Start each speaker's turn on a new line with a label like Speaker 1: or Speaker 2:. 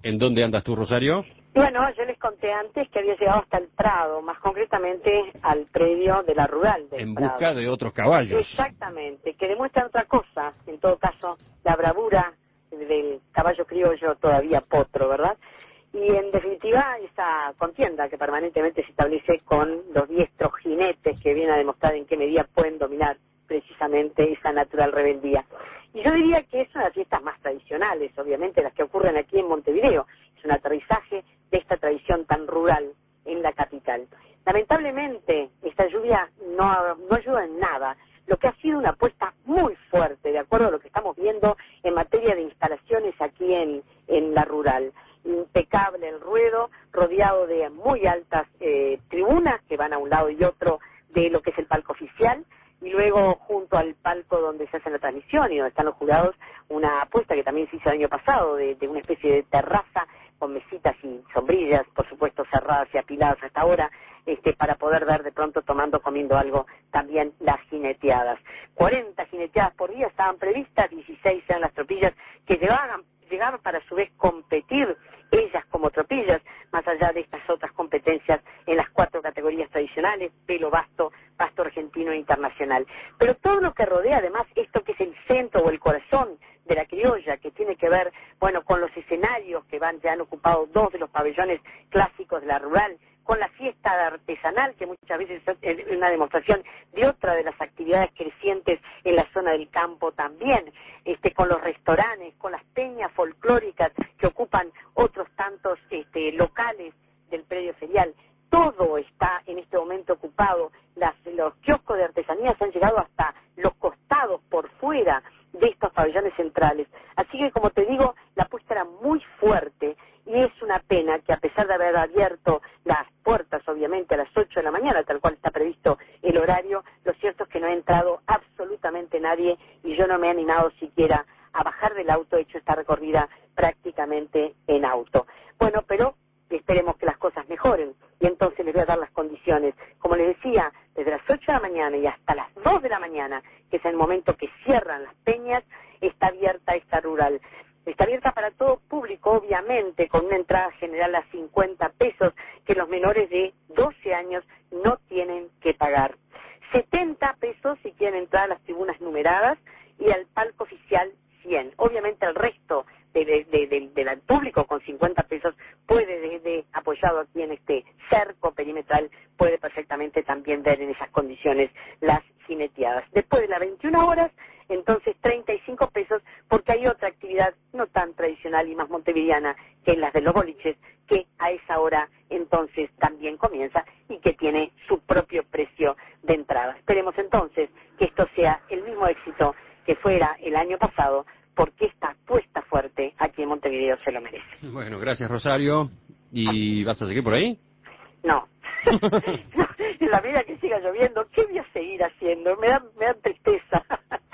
Speaker 1: ¿En dónde andas tú, Rosario?
Speaker 2: Bueno, yo les conté antes que había llegado hasta el Prado, más concretamente al predio de la Rural del
Speaker 1: En
Speaker 2: Prado.
Speaker 1: busca de otros caballos.
Speaker 2: Exactamente, que demuestran otra cosa, en todo caso, la bravura del caballo criollo todavía potro, ¿verdad? Y en definitiva, esa contienda que permanentemente se establece con los diestros jinetes que vienen a demostrar en qué medida pueden dominar precisamente esa natural rebeldía. Y yo diría que es una de las fiestas más tradicionales, obviamente, las que ocurren aquí en Montevideo. Es un aterrizaje de esta tradición tan rural en la capital. Lamentablemente, esta lluvia no ayuda en nada, lo que ha sido una apuesta muy fuerte, de acuerdo a lo que estamos viendo en materia de instalaciones aquí en la rural. Impecable el ruedo, rodeado de muy altas tribunas que van a un lado y otro de lo que es el palco oficial, y luego junto al palco donde se hace la transmisión y donde están los jurados, una apuesta que también se hizo el año pasado de una especie de terraza con mesitas y sombrillas, por supuesto cerradas y apiladas hasta ahora, para poder ver de pronto comiendo algo también las jineteadas. 40 jineteadas por día estaban previstas, 16 eran las tropillas que llegaban para a su vez competir ellas como tropillas, más allá de estas otras competencias en las 4 categorías tradicionales, pelo vasto, pasto argentino e internacional. Pero todo lo que rodea además esto que es el centro o el corazón de la criolla, que tiene que ver, bueno, con los escenarios que ya han ocupado 2 de los pabellones clásicos de la rural, con la fiesta artesanal, que muchas veces es una demostración de otra de las actividades crecientes en la zona del campo también, con los restaurantes, con las peñas folclóricas que ocupan otros tantos locales del predio ferial. Todo está en este momento ocupado. Los kioscos de artesanías han llegado hasta los costados por fuera de estos pabellones centrales. Así que, como te digo, la apuesta era muy fuerte y es una pena que, a pesar de haber abierto las puertas, obviamente, a las 8 de la mañana, tal cual está previsto el horario, lo cierto es que no ha entrado absolutamente nadie y yo no me he animado siquiera a bajar del auto. He hecho esta recorrida prácticamente en auto. Bueno, pero esperemos que las cosas mejoren y entonces les voy a dar las condiciones. Como les decía, desde las 8 de la mañana y hasta las 2 de la mañana, que es el momento que cierran las peñas, está abierta esta rural. Está abierta para todo público, obviamente, con una entrada general a 50 pesos que los menores de 12 años no tienen que pagar. 70 pesos si quieren entrar a las tribunas numeradas y al palco oficial 100. Obviamente el resto del público con 50 pesos puede, apoyado aquí en este cerco perimetral, puede perfectamente también ver en esas condiciones las jineteadas. Después de las 21 horas, entonces 35 pesos, porque hay otra actividad no tan tradicional y más montevideana que es las de los boliches, que a esa hora entonces también comienza y que tiene su propio precio de entrada. Esperemos entonces que esto sea el mismo éxito que fuera el año pasado, porque esta apuesta fuerte aquí en Montevideo se lo merece.
Speaker 1: Bueno, gracias, Rosario. ¿Y vas a seguir por ahí?
Speaker 2: No. No, en la medida que siga lloviendo, ¿qué voy a seguir haciendo? Me da tristeza.